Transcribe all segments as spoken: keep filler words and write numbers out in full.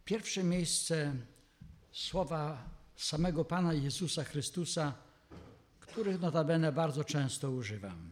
pierwsze miejsce słowa samego Pana Jezusa Chrystusa, których notabene bardzo często używam.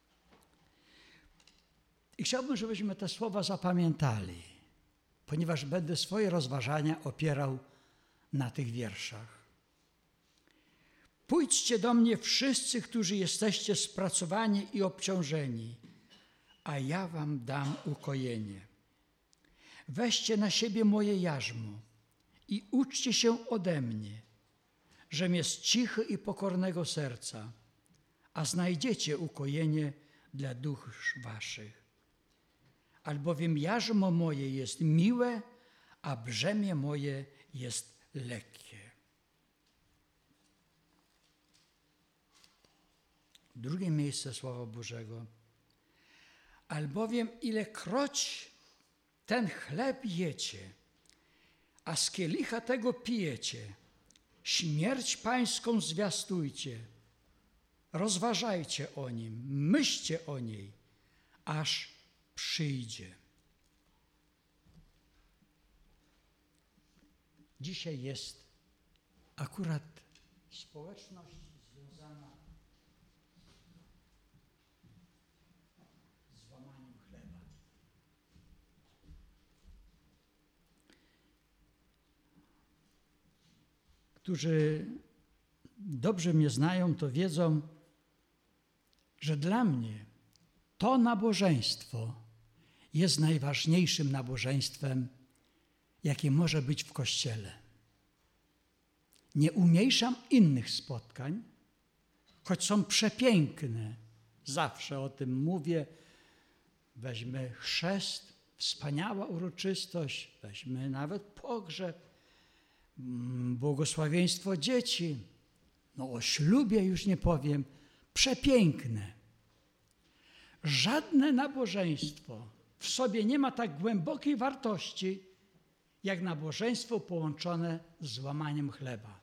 I chciałbym, żebyśmy te słowa zapamiętali, ponieważ będę swoje rozważania opierał na tych wierszach. Pójdźcie do mnie wszyscy, którzy jesteście spracowani i obciążeni, a ja wam dam ukojenie. Weźcie na siebie moje jarzmo i uczcie się ode mnie, żem jest cichy i pokornego serca, a znajdziecie ukojenie dla dusz waszych. Albowiem jarzmo moje jest miłe, a brzemię moje jest lekkie. Drugie miejsce Słowa Bożego. Albowiem ilekroć ten chleb jecie, a z kielicha tego pijecie, śmierć pańską zwiastujcie, rozważajcie o nim, myślcie o niej, aż przyjdzie. Dzisiaj jest akurat społeczność związana z łamaniem chleba. Którzy dobrze mnie znają, to wiedzą, że dla mnie to nabożeństwo jest najważniejszym nabożeństwem, jakie może być w Kościele. Nie umniejszam innych spotkań, choć są przepiękne. Zawsze o tym mówię. Weźmy chrzest, wspaniała uroczystość, weźmy nawet pogrzeb, błogosławieństwo dzieci. No o ślubie już nie powiem. Przepiękne. Żadne nabożeństwo w sobie nie ma tak głębokiej wartości, jak nabożeństwo połączone z łamaniem chleba.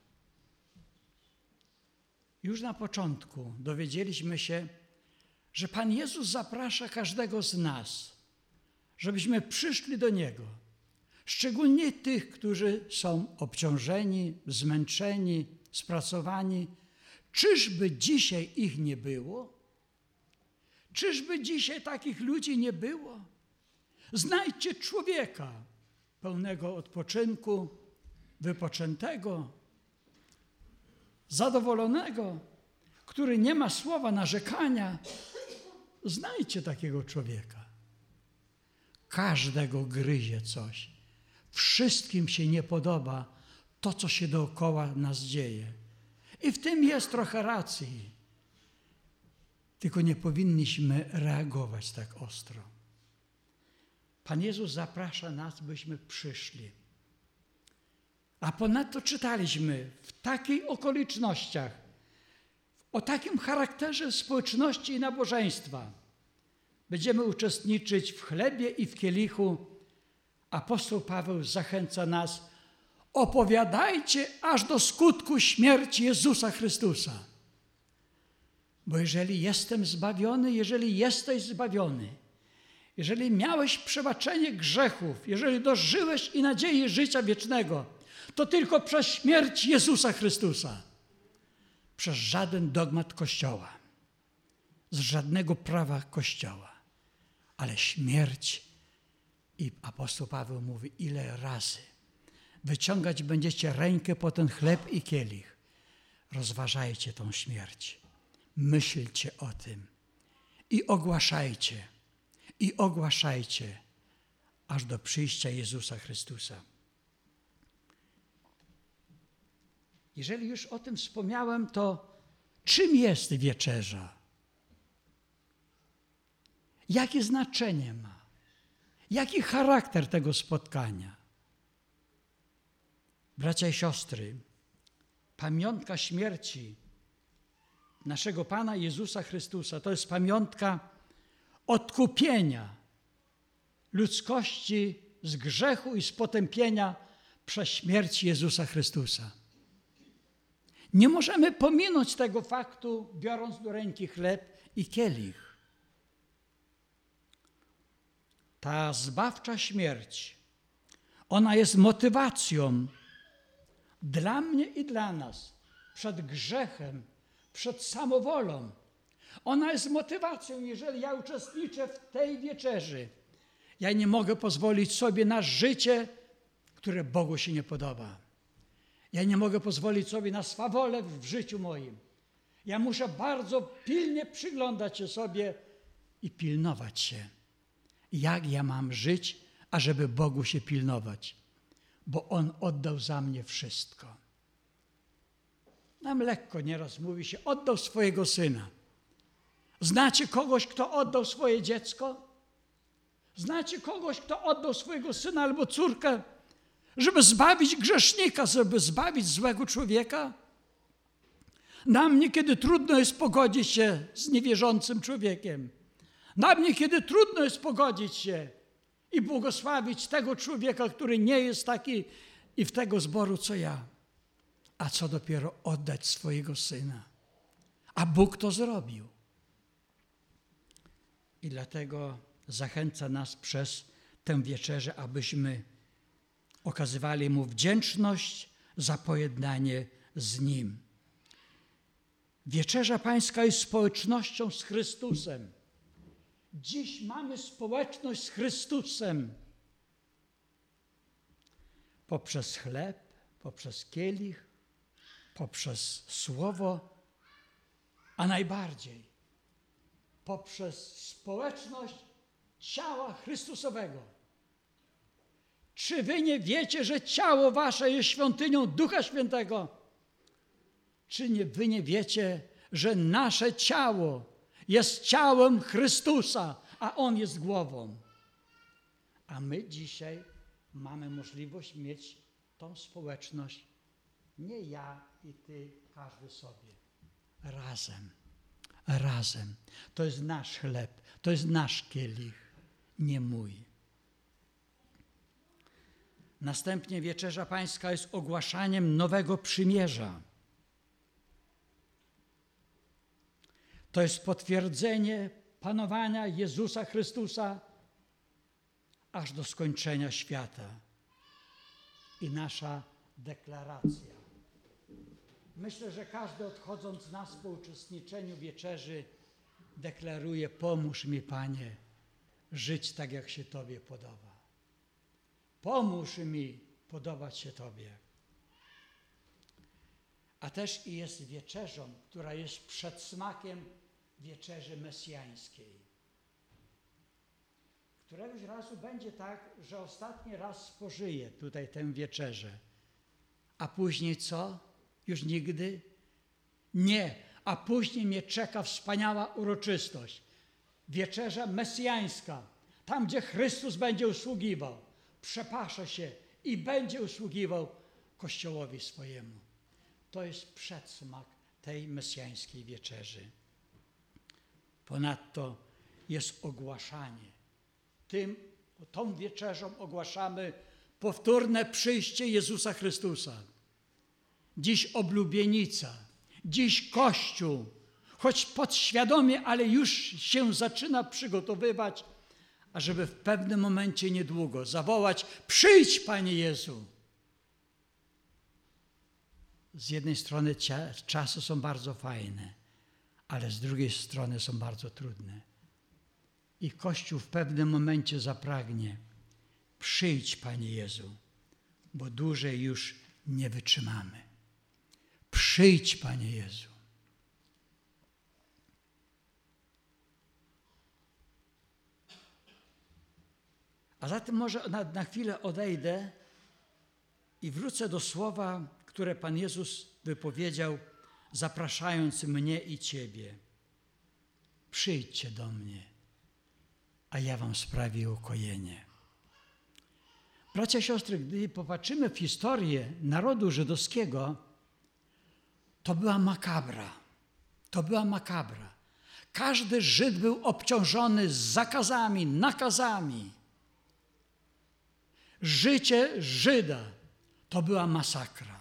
Już na początku dowiedzieliśmy się, że Pan Jezus zaprasza każdego z nas, żebyśmy przyszli do Niego. Szczególnie tych, którzy są obciążeni, zmęczeni, spracowani. Czyżby dzisiaj ich nie było? Czyżby dzisiaj takich ludzi nie było? Znajdźcie człowieka pełnego odpoczynku, wypoczętego, zadowolonego, który nie ma słowa narzekania. Znajdźcie takiego człowieka. Każdego gryzie coś. Wszystkim się nie podoba to, co się dookoła nas dzieje. I w tym jest trochę racji. Tylko nie powinniśmy reagować tak ostro. Pan Jezus zaprasza nas, byśmy przyszli. A ponadto czytaliśmy w takich okolicznościach, o takim charakterze społeczności i nabożeństwa. Będziemy uczestniczyć w chlebie i w kielichu. Apostoł Paweł zachęca nas: opowiadajcie aż do skutku śmierci Jezusa Chrystusa. Bo jeżeli jestem zbawiony, jeżeli jesteś zbawiony, jeżeli miałeś przebaczenie grzechów, jeżeli dożyłeś i nadziei życia wiecznego, to tylko przez śmierć Jezusa Chrystusa. Przez żaden dogmat Kościoła, z żadnego prawa Kościoła, ale śmierć. I apostoł Paweł mówi, ile razy wyciągać będziecie rękę po ten chleb i kielich. Rozważajcie tą śmierć. Myślcie o tym i ogłaszajcie, i ogłaszajcie, aż do przyjścia Jezusa Chrystusa. Jeżeli już o tym wspomniałem, to czym jest wieczerza? Jakie znaczenie ma? Jaki charakter tego spotkania? Bracia i siostry, pamiątka śmierci naszego Pana Jezusa Chrystusa to jest pamiątka odkupienia ludzkości z grzechu i z potępienia przez śmierć Jezusa Chrystusa. Nie możemy pominąć tego faktu, biorąc do ręki chleb i kielich. Ta zbawcza śmierć Ona jest motywacją dla mnie i dla nas przed grzechem, przed samowolą. Ona jest motywacją, jeżeli ja uczestniczę w tej wieczerzy. Ja nie mogę pozwolić sobie na życie, które Bogu się nie podoba. Ja nie mogę pozwolić sobie na swawolę w życiu moim. Ja muszę bardzo pilnie przyglądać się sobie i pilnować się. Jak ja mam żyć, ażeby Bogu się pilnować? Bo On oddał za mnie wszystko. Nam lekko nieraz mówi się, oddał swojego Syna. Znacie kogoś, kto oddał swoje dziecko? Znacie kogoś, kto oddał swojego syna albo córkę, żeby zbawić grzesznika, żeby zbawić złego człowieka? Na mnie, kiedy trudno jest pogodzić się z niewierzącym człowiekiem. Na mnie, kiedy trudno jest pogodzić się i błogosławić tego człowieka, który nie jest taki i w tego zboru, co ja. A co dopiero oddać swojego syna. A Bóg to zrobił. I dlatego zachęca nas przez tę wieczerzę, abyśmy okazywali Mu wdzięczność za pojednanie z Nim. Wieczerza Pańska jest społecznością z Chrystusem. Dziś mamy społeczność z Chrystusem. Poprzez chleb, poprzez kielich, poprzez słowo, a najbardziej poprzez społeczność ciała Chrystusowego. Czy wy nie wiecie, że ciało wasze jest świątynią Ducha Świętego? Czy nie, wy nie wiecie, że nasze ciało jest ciałem Chrystusa, a On jest głową? A my dzisiaj mamy możliwość mieć tą społeczność, nie ja i ty, każdy sobie, razem. Razem. To jest nasz chleb, to jest nasz kielich, nie mój. Następnie wieczerza Pańska jest ogłaszaniem nowego przymierza. To jest potwierdzenie panowania Jezusa Chrystusa aż do skończenia świata. I nasza deklaracja. Myślę, że każdy odchodząc z nas po uczestniczeniu wieczerzy deklaruje: pomóż mi, Panie, żyć tak, jak się Tobie podoba. Pomóż mi podobać się Tobie. A też i jest wieczerzą, która jest przedsmakiem wieczerzy mesjańskiej. Któregoś razu będzie tak, że ostatni raz spożyję tutaj tę wieczerzę. A później co? Już nigdy? Nie. A później mnie czeka wspaniała uroczystość. Wieczerza mesjańska. Tam, gdzie Chrystus będzie usługiwał. Przepasze się i będzie usługiwał Kościołowi swojemu. To jest przedsmak tej mesjańskiej wieczerzy. Ponadto jest ogłaszanie. Tym, tą wieczerzą ogłaszamy powtórne przyjście Jezusa Chrystusa. Dziś oblubienica, dziś Kościół, choć podświadomie, ale już się zaczyna przygotowywać, ażeby w pewnym momencie niedługo zawołać: przyjdź, Panie Jezu. Z jednej strony czasy są bardzo fajne, ale z drugiej strony są bardzo trudne. I Kościół w pewnym momencie zapragnie: przyjdź, Panie Jezu, bo dłużej już nie wytrzymamy. Przyjdź, Panie Jezu. A zatem może na, na chwilę odejdę i wrócę do słowa, które Pan Jezus wypowiedział, zapraszając mnie i Ciebie. Przyjdźcie do mnie, a ja wam sprawię ukojenie. Bracia i siostry, gdy popatrzymy w historię narodu żydowskiego, to była makabra. To była makabra. Każdy Żyd był obciążony zakazami, nakazami. Życie Żyda to była masakra.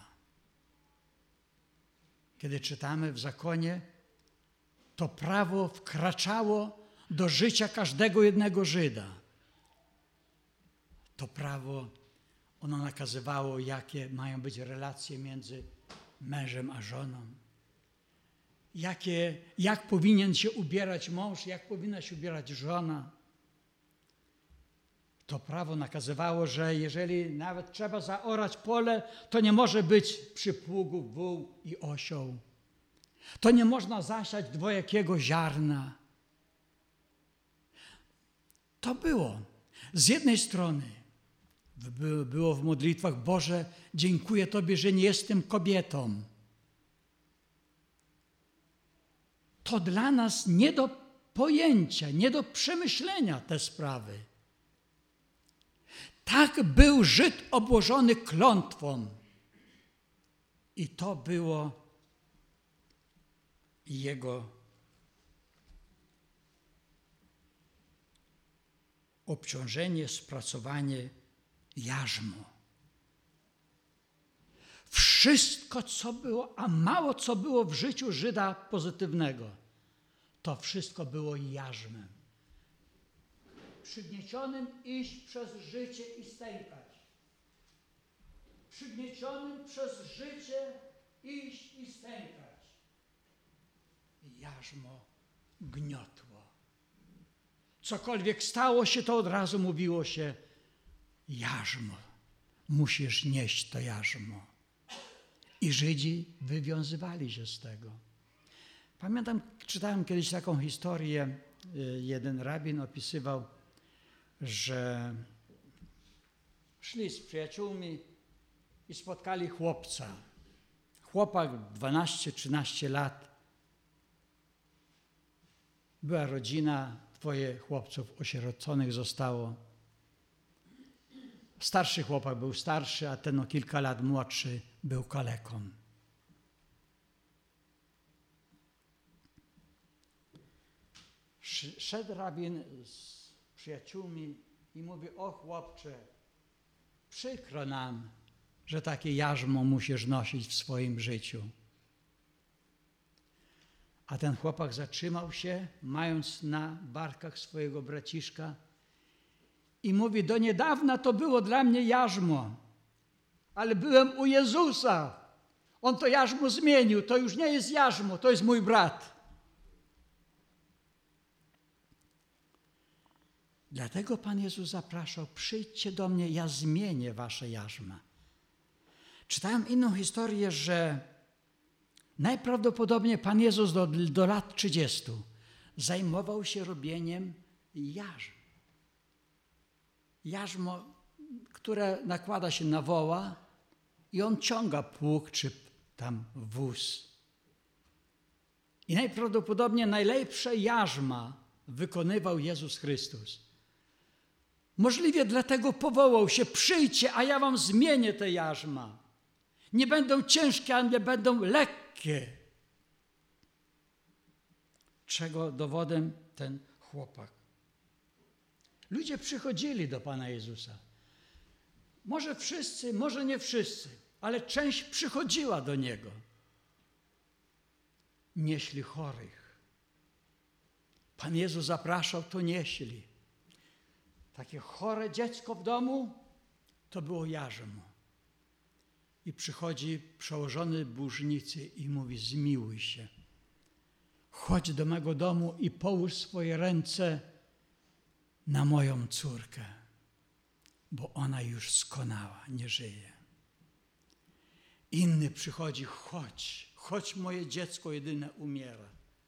Kiedy czytamy w zakonie, to prawo wkraczało do życia każdego jednego Żyda. To prawo Ono nakazywało, jakie mają być relacje między mężem a żoną. Jakie, jak powinien się ubierać mąż, jak powinna się ubierać żona. To prawo nakazywało, że jeżeli nawet trzeba zaorać pole, to nie może być przy pługu wół i osioł. To nie można zasiać dwojakiego ziarna. To było. Z jednej strony było w modlitwach: Boże, dziękuję Tobie, że nie jestem kobietą. To dla nas nie do pojęcia, nie do przemyślenia te sprawy. Tak był Żyd obłożony klątwą. I to było jego obciążenie, spracowanie, jarzmo. Wszystko, co było, a mało co było w życiu Żyda pozytywnego, to wszystko było jarzmem. Przygniecionym iść przez życie i stękać. Przygniecionym przez życie iść i stękać. Jarzmo gniotło. Cokolwiek stało się, to od razu mówiło się: jarzmo. Musisz nieść to jarzmo. I Żydzi wywiązywali się z tego. Pamiętam, czytałem kiedyś taką historię, jeden rabin opisywał, że szli z przyjaciółmi i spotkali chłopca. Chłopak dwanaście trzynaście lat. Była rodzina, dwoje chłopców osieroconych zostało. Starszy chłopak był starszy, a ten o kilka lat młodszy był kaleką. Szedł rabin z przyjaciółmi i mówi: o chłopcze, przykro nam, że takie jarzmo musisz nosić w swoim życiu. A ten chłopak zatrzymał się, mając na barkach swojego braciszka, i mówi: do niedawna to było dla mnie jarzmo, ale byłem u Jezusa. On to jarzmo zmienił, to już nie jest jarzmo, to jest mój brat. Dlatego Pan Jezus zapraszał: przyjdźcie do mnie, ja zmienię wasze jarzma. Czytałem inną historię, że najprawdopodobniej Pan Jezus do, do lat trzydziestu zajmował się robieniem jarzm. Jarzmo, które nakłada się na woła i on ciąga pług czy tam wóz. I najprawdopodobniej najlepsze jarzma wykonywał Jezus Chrystus. Możliwie dlatego powołał się: przyjdźcie, a ja wam zmienię te jarzma. Nie będą ciężkie, a nie będą lekkie. Czego dowodem ten chłopak. Ludzie przychodzili do Pana Jezusa. Może wszyscy, może nie wszyscy, ale część przychodziła do Niego. Nieśli chorych. Pan Jezus zapraszał, to nieśli. Takie chore dziecko w domu, to było jarzmo. I przychodzi przełożony burznicy i mówi: zmiłuj się. Chodź do mego domu i połóż swoje ręce na moją córkę, bo ona już skonała, nie żyje. Inny przychodzi: chodź, chodź, moje dziecko jedyne umiera.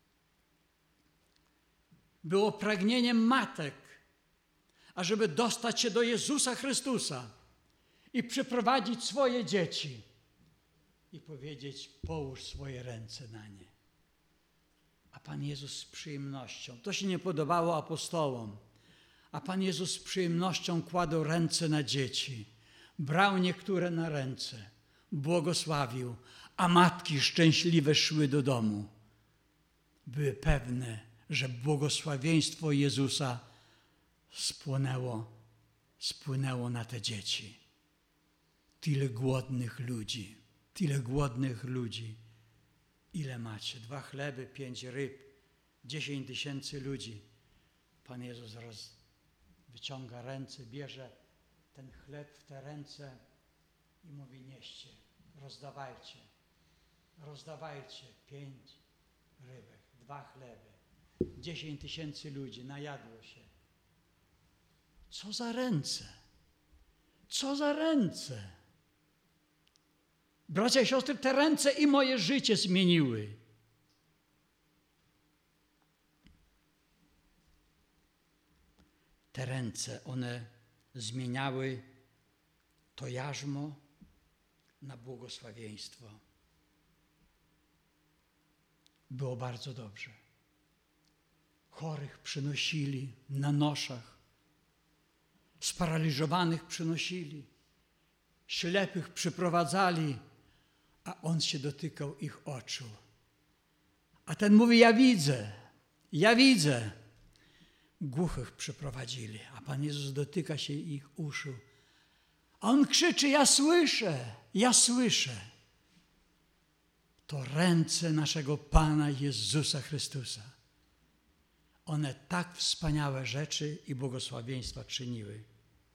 Było pragnieniem matek, ażeby dostać się do Jezusa Chrystusa i przyprowadzić swoje dzieci i powiedzieć: połóż swoje ręce na nie. A Pan Jezus z przyjemnością, to się nie podobało apostołom, a Pan Jezus z przyjemnością kładł ręce na dzieci, brał niektóre na ręce, błogosławił, a matki szczęśliwe szły do domu. Były pewne, że błogosławieństwo Jezusa spłynęło, spłynęło na te dzieci. Tyle głodnych ludzi, tyle głodnych ludzi. Ile macie? Dwa chleby, pięć ryb, dziesięć tysięcy ludzi. Pan Jezus raz wyciąga ręce, bierze ten chleb w te ręce i mówi: nieście, rozdawajcie, rozdawajcie. Pięć rybek, dwa chleby, dziesięć tysięcy ludzi najadło się. Co za ręce? Co za ręce? Bracia i siostry, te ręce i moje życie zmieniły. Te ręce, one zmieniały to jarzmo na błogosławieństwo. Było bardzo dobrze. Chorych przynosili na noszach, sparaliżowanych przynosili, ślepych przyprowadzali, a on się dotykał ich oczu. A ten mówi: ja widzę, ja widzę. Głuchych przyprowadzili, a Pan Jezus dotyka się ich uszu. A on krzyczy: ja słyszę, ja słyszę. To ręce naszego Pana Jezusa Chrystusa. One tak wspaniałe rzeczy i błogosławieństwa czyniły.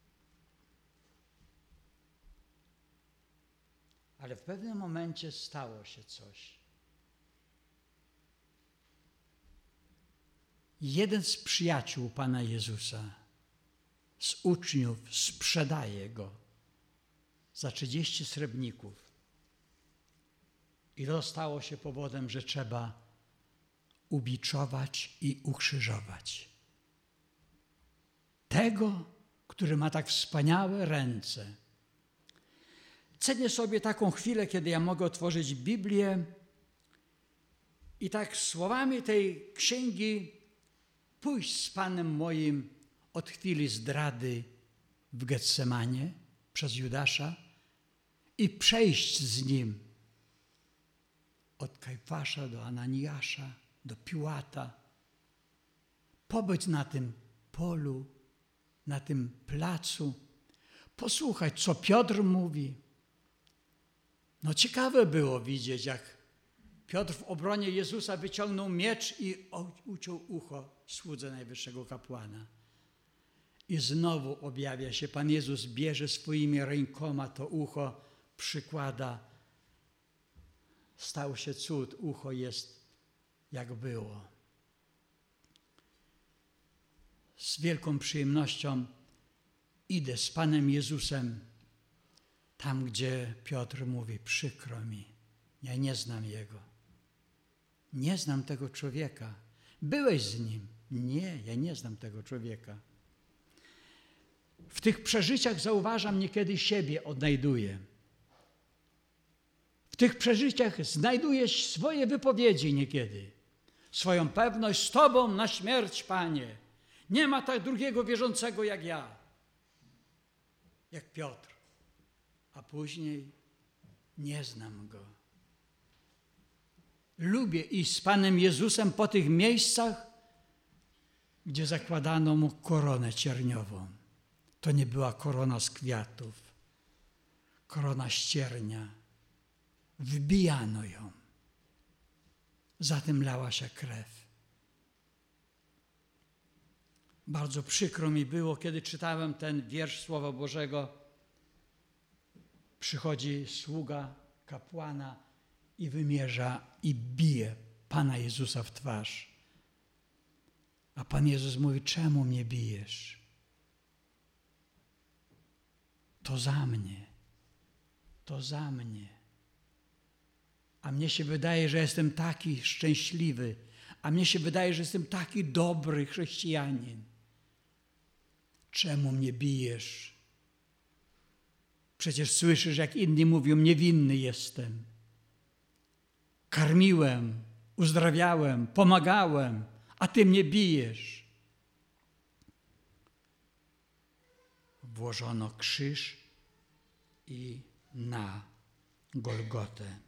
Ale w pewnym momencie stało się coś. Jeden z przyjaciół Pana Jezusa, z uczniów, sprzedaje Go za trzydzieści srebrników. I to stało się powodem, że trzeba ubiczować i ukrzyżować tego, który ma tak wspaniałe ręce. Cenię sobie taką chwilę, kiedy ja mogę otworzyć Biblię i tak słowami tej księgi pójść z Panem moim od chwili zdrady w Getsemanie przez Judasza i przejść z Nim od Kajfasza do Ananiasza, do Piłata, pobyć na tym polu, na tym placu, posłuchać, co Piotr mówi. No ciekawe było widzieć, jak Piotr w obronie Jezusa wyciągnął miecz i uciął ucho słudze najwyższego kapłana. I znowu objawia się Pan Jezus, bierze swoimi rękoma to ucho, przykłada. Stał się cud, ucho jest jak było. Z wielką przyjemnością idę z Panem Jezusem tam, gdzie Piotr mówi: przykro mi, ja nie znam Jego. Nie znam tego człowieka. Byłeś z Nim. Nie, ja nie znam tego człowieka. W tych przeżyciach zauważam, niekiedy siebie odnajduję. W tych przeżyciach znajduję swoje wypowiedzi niekiedy. Swoją pewność: z Tobą na śmierć, Panie. Nie ma tak drugiego wierzącego jak ja. Jak Piotr. A później: nie znam Go. Lubię iść z Panem Jezusem po tych miejscach, gdzie zakładano Mu koronę cierniową. To nie była korona z kwiatów, korona z ciernia. Wbijano ją. Za tym lała się krew. Bardzo przykro mi było, kiedy czytałem ten wiersz Słowa Bożego. Przychodzi sługa kapłana i wymierza i bije Pana Jezusa w twarz. A Pan Jezus mówi: czemu mnie bijesz? To za mnie. To za mnie. A mnie się wydaje, że jestem taki szczęśliwy. A mnie się wydaje, że jestem taki dobry chrześcijanin. Czemu mnie bijesz? Przecież słyszysz, jak inni mówią: niewinny jestem. Karmiłem, uzdrawiałem, pomagałem, a Ty mnie bijesz. Włożono krzyż i na Golgotę.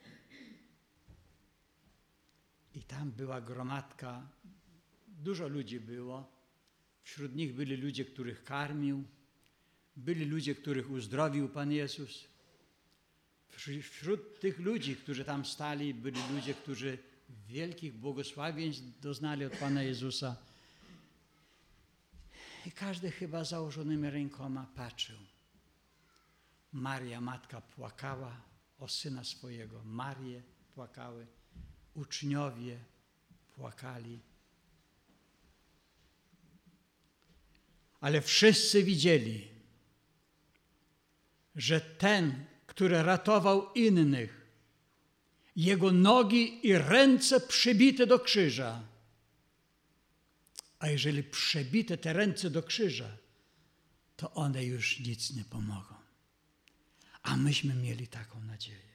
I tam była gromadka, dużo ludzi było. Wśród nich byli ludzie, których karmił, byli ludzie, których uzdrowił Pan Jezus. Wśród tych ludzi, którzy tam stali, byli ludzie, którzy wielkich błogosławieństw doznali od Pana Jezusa. I każdy chyba założonymi rękoma patrzył. Maria, matka, płakała o syna swojego. Marie płakały. Uczniowie płakali. Ale wszyscy widzieli, że ten, który ratował innych, jego nogi i ręce przybite do krzyża. A jeżeli przebite te ręce do krzyża, to one już nic nie pomogą. A myśmy mieli taką nadzieję.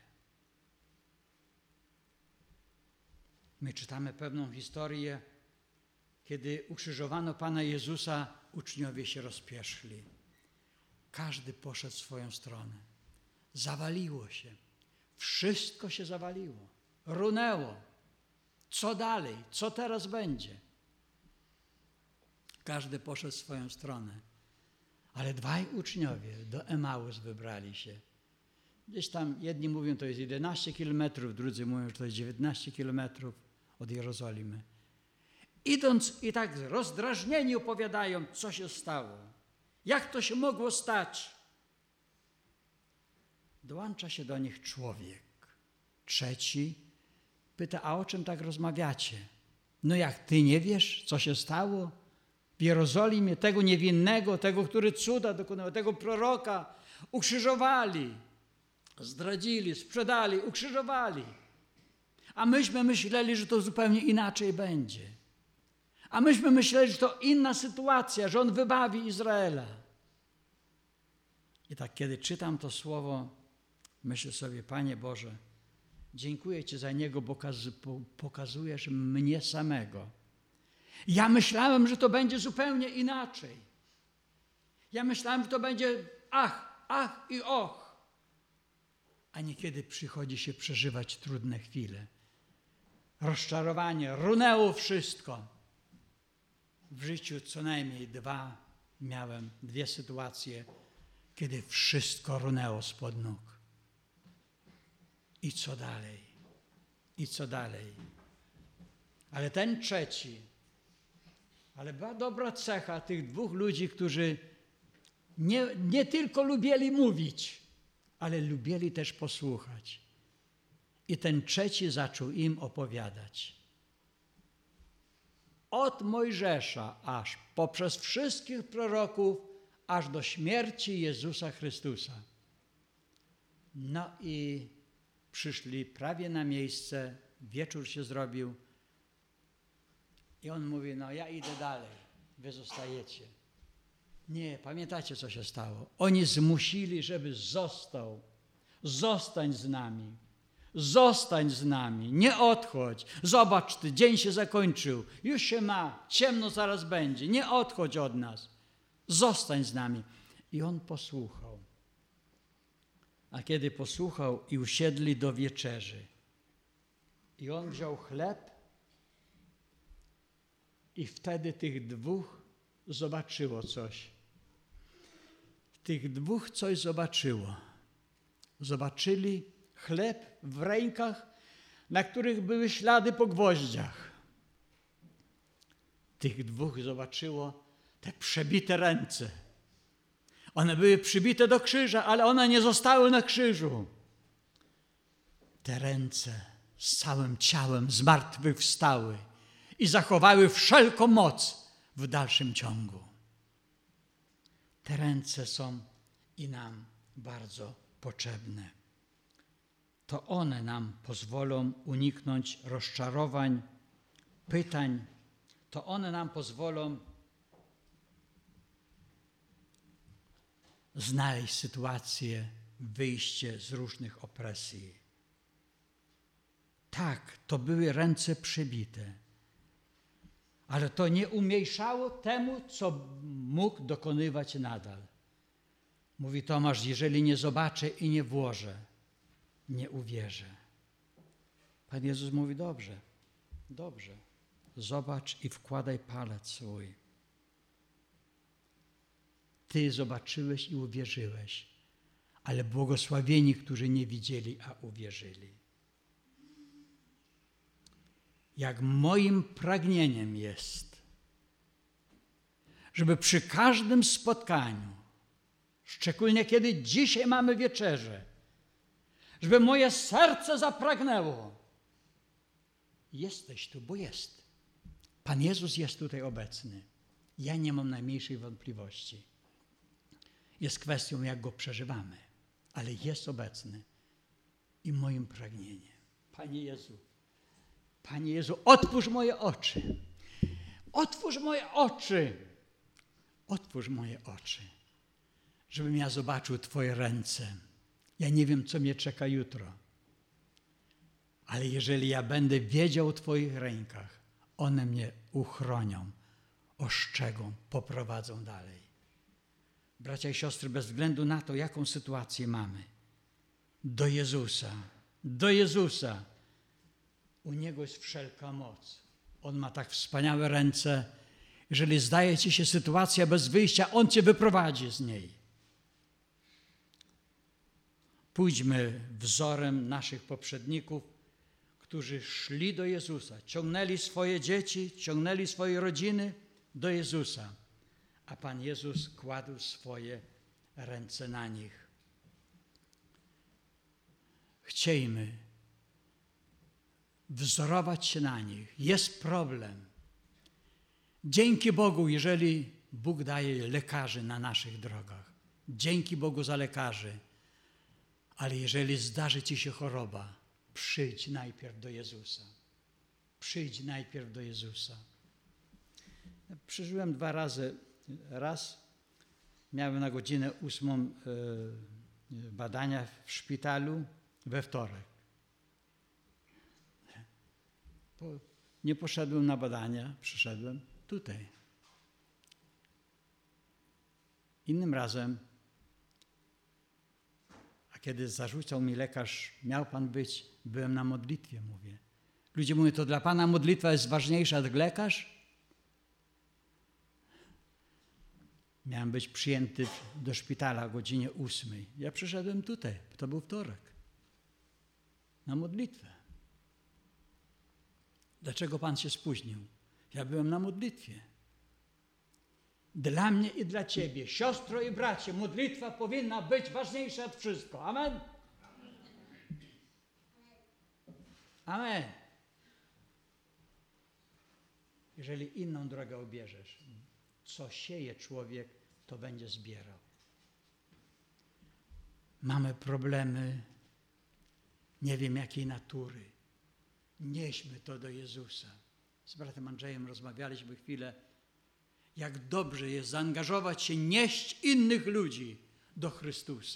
My czytamy pewną historię, kiedy ukrzyżowano Pana Jezusa, uczniowie się rozpieszli. Każdy poszedł w swoją stronę. Zawaliło się. Wszystko się zawaliło. Runęło. Co dalej? Co teraz będzie? Każdy poszedł w swoją stronę. Ale dwaj uczniowie do Emaus wybrali się. Gdzieś tam jedni mówią, to jest jedenaście kilometrów, drudzy mówią, że to jest dziewiętnaście kilometrów od Jerozolimy. Idąc i tak rozdrażnieni opowiadają, co się stało. Jak to się mogło stać? Dołącza się do nich człowiek. Trzeci pyta, a o czym tak rozmawiacie? No jak ty nie wiesz, co się stało? W Jerozolimie tego niewinnego, tego, który cuda dokonał, tego proroka ukrzyżowali, zdradzili, sprzedali, ukrzyżowali. A myśmy myśleli, że to zupełnie inaczej będzie. A myśmy myśleli, że to inna sytuacja, że On wybawi Izraela. I tak, kiedy czytam to słowo, myślę sobie, Panie Boże, dziękuję Ci za niego, bo pokazujesz mnie samego. Ja myślałem, że to będzie zupełnie inaczej. Ja myślałem, że to będzie ach, ach i och. A niekiedy przychodzi się przeżywać trudne chwile. Rozczarowanie, runęło wszystko. W życiu co najmniej dwa miałem, dwie sytuacje, kiedy wszystko runęło spod nóg. I co dalej? I co dalej? Ale ten trzeci, ale była dobra cecha tych dwóch ludzi, którzy nie, nie tylko lubili mówić, ale lubili też posłuchać. I ten trzeci zaczął im opowiadać. Od Mojżesza aż poprzez wszystkich proroków, aż do śmierci Jezusa Chrystusa. No i przyszli prawie na miejsce, wieczór się zrobił i on mówi, no ja idę dalej, wy zostajecie. Nie, pamiętacie, co się stało? Oni zmusili, żeby został. Zostań z nami. Zostań z nami. Nie odchodź. Zobacz ty, dzień się zakończył. Już się ma. Ciemno zaraz będzie. Nie odchodź od nas. Zostań z nami. I on posłuchał. A kiedy posłuchał i usiedli do wieczerzy. I on wziął chleb i wtedy tych dwóch zobaczyło coś. Tych dwóch coś zobaczyło. Zobaczyli chleb w rękach, na których były ślady po gwoździach. Tych dwóch zobaczyło te przebite ręce. One były przybite do krzyża, ale one nie zostały na krzyżu. Te ręce z całym ciałem zmartwychwstały i zachowały wszelką moc w dalszym ciągu. Te ręce są i nam bardzo potrzebne. To one nam pozwolą uniknąć rozczarowań, pytań. To one nam pozwolą znaleźć sytuację, wyjście z różnych opresji. Tak, to były ręce przybite, ale to nie umniejszało temu, co mógł dokonywać nadal. Mówi Tomasz, jeżeli nie zobaczę i nie włożę, nie uwierzę. Pan Jezus mówi, dobrze, dobrze, zobacz i wkładaj palec swój. Ty zobaczyłeś i uwierzyłeś, ale błogosławieni, którzy nie widzieli, a uwierzyli. Jak moim pragnieniem jest, żeby przy każdym spotkaniu, szczególnie kiedy dzisiaj mamy wieczerzę, żeby moje serce zapragnęło. Jesteś tu, bo jest. Pan Jezus jest tutaj obecny. Ja nie mam najmniejszej wątpliwości. Jest kwestią, jak Go przeżywamy, ale jest obecny i moim pragnieniem. Panie Jezu, Panie Jezu, otwórz moje oczy. Otwórz moje oczy. Otwórz moje oczy, żebym ja zobaczył Twoje ręce. Ja nie wiem, co mnie czeka jutro, ale jeżeli ja będę wiedział o Twoich rękach, one mnie uchronią, ostrzegą, poprowadzą dalej. Bracia i siostry, bez względu na to, jaką sytuację mamy, do Jezusa, do Jezusa. U Niego jest wszelka moc. On ma tak wspaniałe ręce. Jeżeli zdaje Ci się sytuacja bez wyjścia, On Cię wyprowadzi z niej. Pójdźmy wzorem naszych poprzedników, którzy szli do Jezusa, ciągnęli swoje dzieci, ciągnęli swoje rodziny do Jezusa, a Pan Jezus kładł swoje ręce na nich. Chciejmy wzorować się na nich. Jest problem. Dzięki Bogu, jeżeli Bóg daje lekarzy na naszych drogach. Dzięki Bogu za lekarzy. Ale jeżeli zdarzy Ci się choroba, przyjdź najpierw do Jezusa. Przyjdź najpierw do Jezusa. Przeżyłem dwa razy. Raz miałem na godzinę ósmą badania w szpitalu we wtorek. Nie poszedłem na badania, przyszedłem tutaj. Innym razem, a kiedy zarzucał mi lekarz, miał Pan być, byłem na modlitwie, mówię. Ludzie mówią, to dla Pana modlitwa jest ważniejsza jak lekarz? Miałem być przyjęty do szpitala o godzinie ósmej. Ja przyszedłem tutaj, to był wtorek, na modlitwę. Dlaczego Pan się spóźnił? Ja byłem na modlitwie. Dla mnie i dla Ciebie, siostro i bracie, modlitwa powinna być ważniejsza od wszystko. Amen? Amen. Jeżeli inną drogę obierzesz, co sieje człowiek, to będzie zbierał. Mamy problemy, nie wiem jakiej natury. Nieśmy to do Jezusa. Z bratem Andrzejem rozmawialiśmy chwilę, jak dobrze jest zaangażować się, nieść innych ludzi do Chrystusa.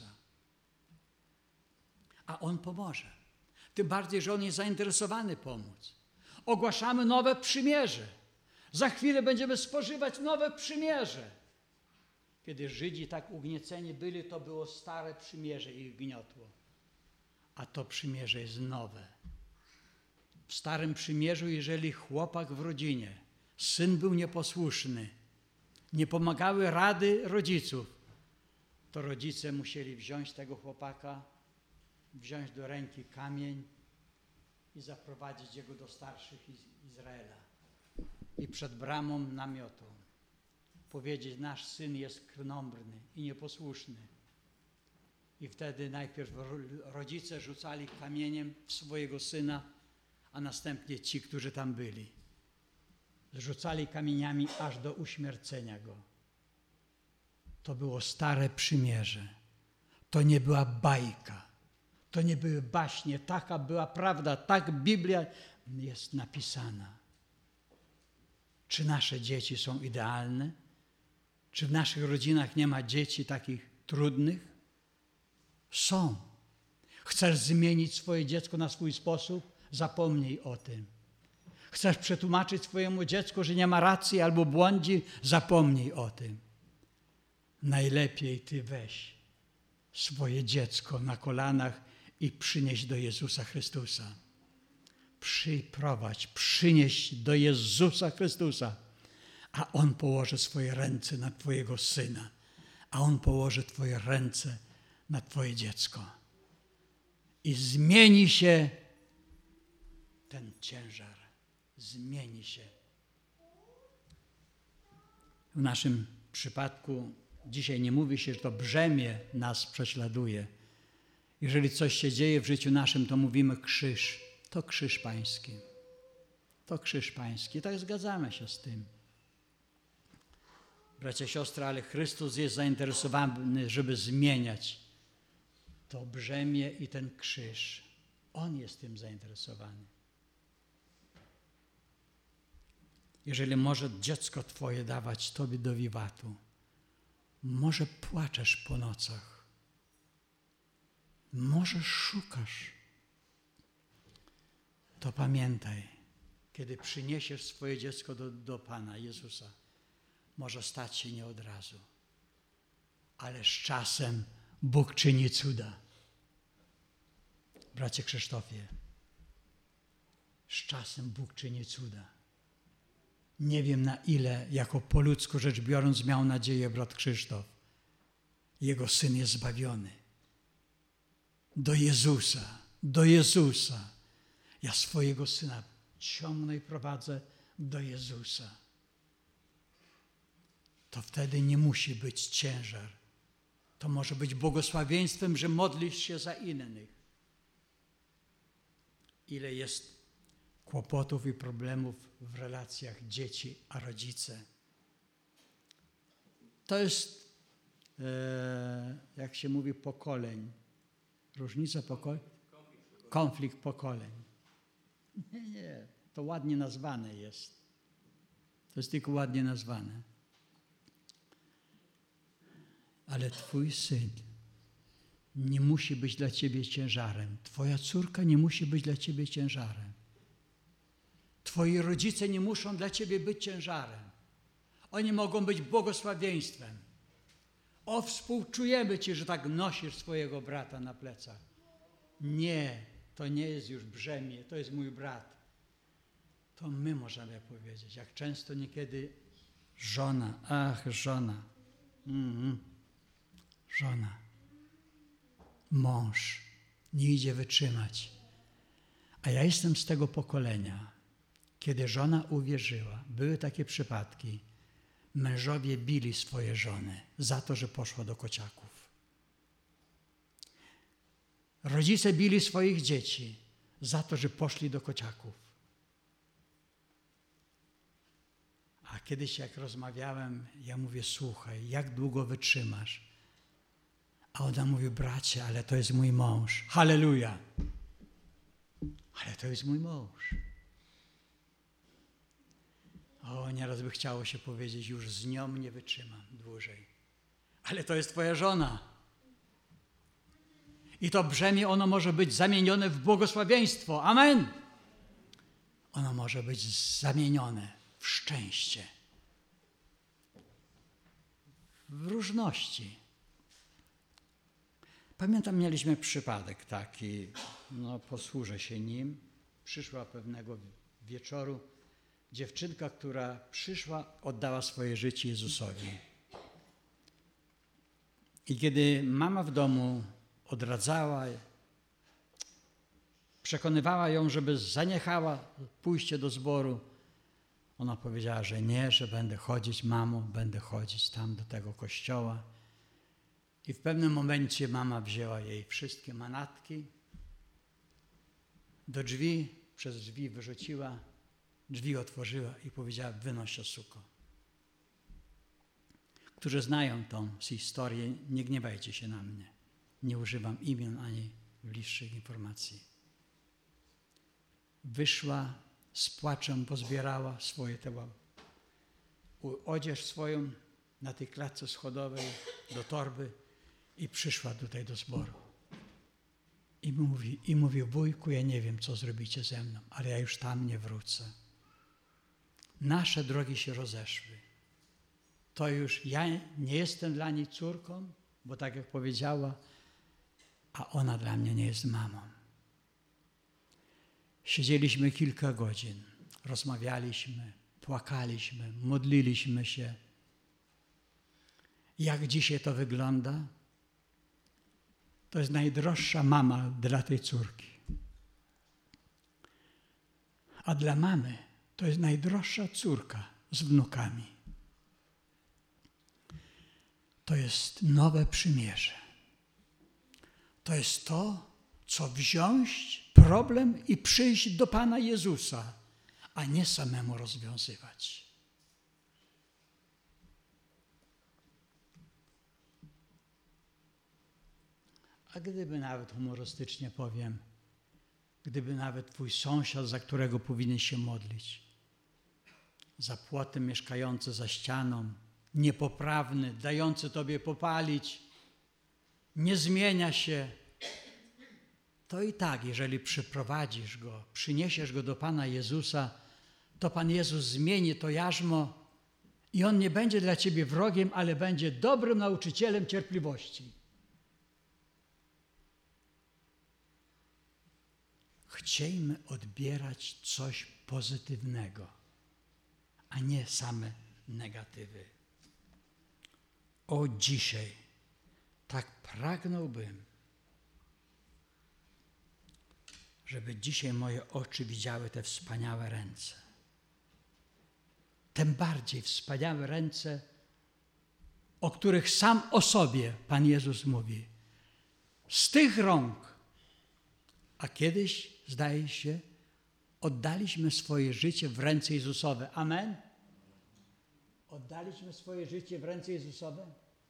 A On pomoże. Tym bardziej, że On jest zainteresowany pomóc. Ogłaszamy nowe przymierze. Za chwilę będziemy spożywać nowe przymierze. Kiedy Żydzi tak ugnieceni byli, to było stare przymierze i ich gniotło. A to przymierze jest nowe. W starym przymierzu, jeżeli chłopak w rodzinie, syn był nieposłuszny, nie pomagały rady rodziców, to rodzice musieli wziąć tego chłopaka, wziąć do ręki kamień i zaprowadzić jego do starszych Izraela. I przed bramą namiotu powiedzieć, nasz syn jest krnąbrny i nieposłuszny. I wtedy najpierw rodzice rzucali kamieniem w swojego syna, a następnie ci, którzy tam byli. Rzucali kamieniami aż do uśmiercenia go. To było stare przymierze. To nie była bajka. To nie były baśnie. Taka była prawda. Tak Biblia jest napisana. Czy nasze dzieci są idealne? Czy w naszych rodzinach nie ma dzieci takich trudnych? Są. Chcesz zmienić swoje dziecko na swój sposób? Zapomnij o tym. Chcesz przetłumaczyć swojemu dziecku, że nie ma racji albo błądzi? Zapomnij o tym. Najlepiej ty weź swoje dziecko na kolanach i przynieś do Jezusa Chrystusa. Przyprowadź, przynieś do Jezusa Chrystusa, a On położy swoje ręce na twojego syna, a On położy twoje ręce na twoje dziecko. I zmieni się ten ciężar. Zmieni się. W naszym przypadku dzisiaj nie mówi się, że to brzemię nas prześladuje. Jeżeli coś się dzieje w życiu naszym, to mówimy krzyż. To krzyż pański. To krzyż pański. Tak zgadzamy się z tym. Bracia, siostry, ale Chrystus jest zainteresowany, żeby zmieniać to brzemię i ten krzyż. On jest tym zainteresowany. Jeżeli może dziecko twoje dawać tobie do wiwatu, może płaczesz po nocach, może szukasz, to pamiętaj, kiedy przyniesiesz swoje dziecko do, do Pana Jezusa, może stać się nie od razu, ale z czasem Bóg czyni cuda. Bracie Krzysztofie, z czasem Bóg czyni cuda. Nie wiem, na ile, jako po ludzku rzecz biorąc, miał nadzieję brat Krzysztof. Jego syn jest zbawiony. Do Jezusa, do Jezusa. Ja swojego syna ciągnę i prowadzę do Jezusa. To wtedy nie musi być ciężar. To może być błogosławieństwem, że modlisz się za innych. Ile jest kłopotów i problemów w relacjach dzieci a rodzice. To jest, e, jak się mówi, pokoleń. Różnica pokoleń? Konflikt pokoleń. Nie, nie, to ładnie nazwane jest. To jest tylko ładnie nazwane. Ale twój syn nie musi być dla ciebie ciężarem. Twoja córka nie musi być dla ciebie ciężarem. Twoi rodzice nie muszą dla ciebie być ciężarem. Oni mogą być błogosławieństwem. O, współczujemy ci, że tak nosisz swojego brata na plecach. Nie, to nie jest już brzemię, to jest mój brat. To my możemy powiedzieć, jak często niekiedy żona, ach, żona, mm-hmm. żona, mąż nie idzie wytrzymać. A ja jestem z tego pokolenia, kiedy żona uwierzyła, były takie przypadki, mężowie bili swoje żony za to, że poszła do kociaków. Rodzice bili swoich dzieci za to, że poszli do kociaków. A kiedyś jak rozmawiałem, ja mówię, słuchaj, jak długo wytrzymasz? A ona mówi, bracie, ale to jest mój mąż. Halleluja! Ale to jest mój mąż. O, nieraz by chciało się powiedzieć, już z nią nie wytrzymam dłużej. Ale to jest twoja żona. I to brzemię, ono może być zamienione w błogosławieństwo. Amen. Ono może być zamienione w szczęście. W różności. Pamiętam, mieliśmy przypadek taki, no posłużę się nim. Przyszła pewnego wieczoru dziewczynka, która przyszła, oddała swoje życie Jezusowi. I kiedy mama w domu odradzała, przekonywała ją, żeby zaniechała pójście do zboru, ona powiedziała, że nie, że będę chodzić, mamo, będę chodzić tam do tego kościoła. I w pewnym momencie mama wzięła jej wszystkie manatki, do drzwi, przez drzwi wyrzuciła, drzwi otworzyła i powiedziała, wynoś, suko. Którzy znają tą historię, nie gniewajcie się na mnie. Nie używam imion ani bliższych informacji. Wyszła z płaczem, pozbierała swoje te odzież swoją na tej klatce schodowej do torby i przyszła tutaj do zboru. I mówi, i mówi, wujku, ja nie wiem, co zrobicie ze mną, ale ja już tam nie wrócę. Nasze drogi się rozeszły. To już ja nie jestem dla niej córką, bo tak jak powiedziała, a ona dla mnie nie jest mamą. Siedzieliśmy kilka godzin, rozmawialiśmy, płakaliśmy, modliliśmy się. Jak dzisiaj to wygląda? To jest najdroższa mama dla tej córki. A dla mamy to jest najdroższa córka z wnukami. to jest nowe przymierze. To jest to, co wziąć problem i przyjść do Pana Jezusa, a nie samemu rozwiązywać. A gdyby nawet, humorystycznie powiem, gdyby nawet twój sąsiad, za którego powinien się modlić, za płotem mieszkający za ścianą, niepoprawny, dający tobie popalić, nie zmienia się, to i tak, jeżeli przyprowadzisz go, przyniesiesz go do Pana Jezusa, to Pan Jezus zmieni to jarzmo i on nie będzie dla ciebie wrogiem, ale będzie dobrym nauczycielem cierpliwości. Chciejmy odbierać coś pozytywnego, a nie same negatywy. O, dzisiaj tak pragnąłbym, żeby dzisiaj moje oczy widziały te wspaniałe ręce. Tym bardziej wspaniałe ręce, o których sam o sobie Pan Jezus mówi. Z tych rąk, a kiedyś, zdaje się, oddaliśmy swoje życie w ręce Jezusowe. Amen? Oddaliśmy swoje życie w ręce Jezusowe?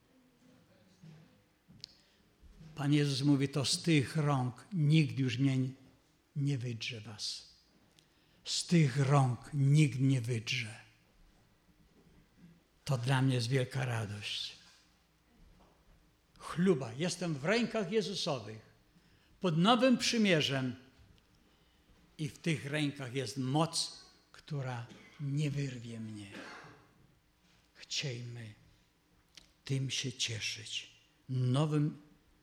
Pan Jezus mówi, to z tych rąk nikt już mnie nie wydrze was. Z tych rąk nikt nie wydrze. To dla mnie jest wielka radość. Chluba, jestem w rękach Jezusowych, pod nowym przymierzem i w tych rękach jest moc, która nie wyrwie mnie. Chciejmy tym się cieszyć, nowym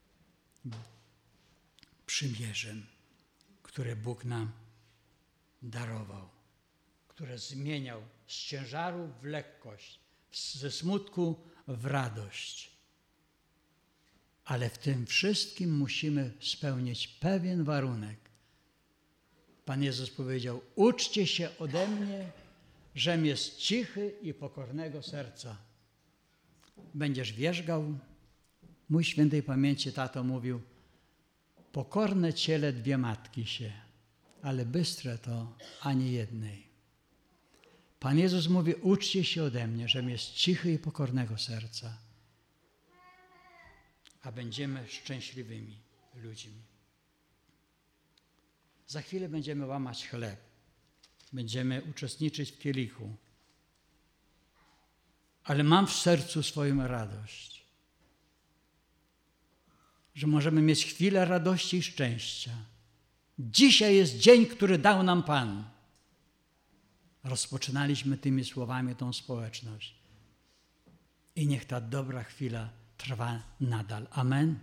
przymierzem, które Bóg nam darował, które zmieniał z ciężaru w lekkość, ze smutku w radość. Ale w tym wszystkim musimy spełnić pewien warunek. Pan Jezus powiedział, uczcie się ode mnie, żem jest cichy i pokornego serca. Będziesz wierzgał? Mój świętej pamięci tato mówił, pokorne ciele dwie matki się, ale bystre to ani jednej. Pan Jezus mówi, uczcie się ode mnie, żem jest cichy i pokornego serca, a będziemy szczęśliwymi ludźmi. Za chwilę będziemy łamać chleb, będziemy uczestniczyć w kielichu, ale mam w sercu swoją radość, że możemy mieć chwilę radości i szczęścia. Dzisiaj jest dzień, który dał nam Pan. Rozpoczynaliśmy tymi słowami tą społeczność. I niech ta dobra chwila trwa nadal. Amen.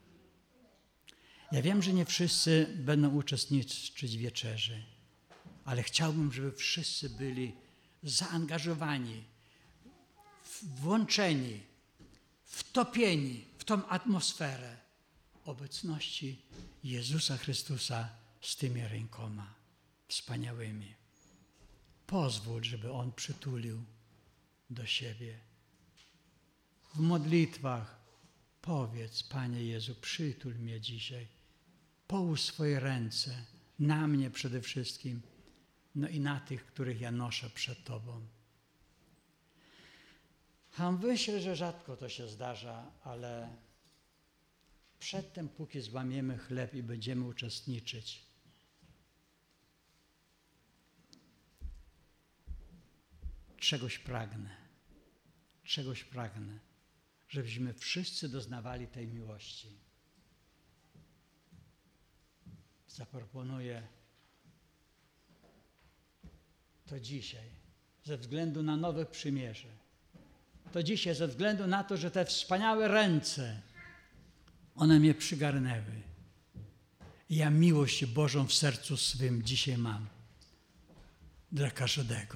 Ja wiem, że nie wszyscy będą uczestniczyć w wieczerzy, ale chciałbym, żeby wszyscy byli zaangażowani, włączeni, wtopieni w tą atmosferę obecności Jezusa Chrystusa z tymi rękoma wspaniałymi. Pozwól, żeby On przytulił do siebie. W modlitwach powiedz, Panie Jezu, przytul mnie dzisiaj. Połóż swoje ręce na mnie przede wszystkim, no i na tych, których ja noszę przed Tobą. A myślę, że rzadko to się zdarza, ale przedtem, póki złamiemy chleb i będziemy uczestniczyć, czegoś pragnę, czegoś pragnę, żebyśmy wszyscy doznawali tej miłości. Zaproponuję to dzisiaj, ze względu na nowe przymierze. To dzisiaj ze względu na to, że te wspaniałe ręce, one mnie przygarnęły. I ja miłość Bożą w sercu swym dzisiaj mam dla każdego.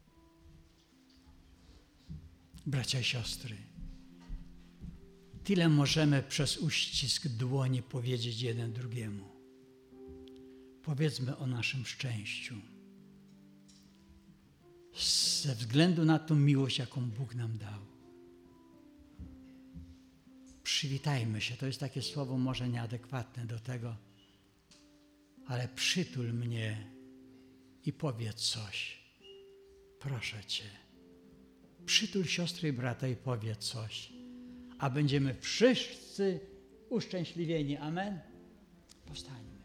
Bracia i siostry, tyle możemy przez uścisk dłoni powiedzieć jeden drugiemu. Powiedzmy o naszym szczęściu. Ze względu na tą miłość, jaką Bóg nam dał. przywitajmy się. To jest takie słowo może nieadekwatne do tego, ale przytul mnie i powiedz coś. Proszę Cię. Przytul siostrę i brata i powiedz coś, a będziemy wszyscy uszczęśliwieni. Amen? Powstańmy.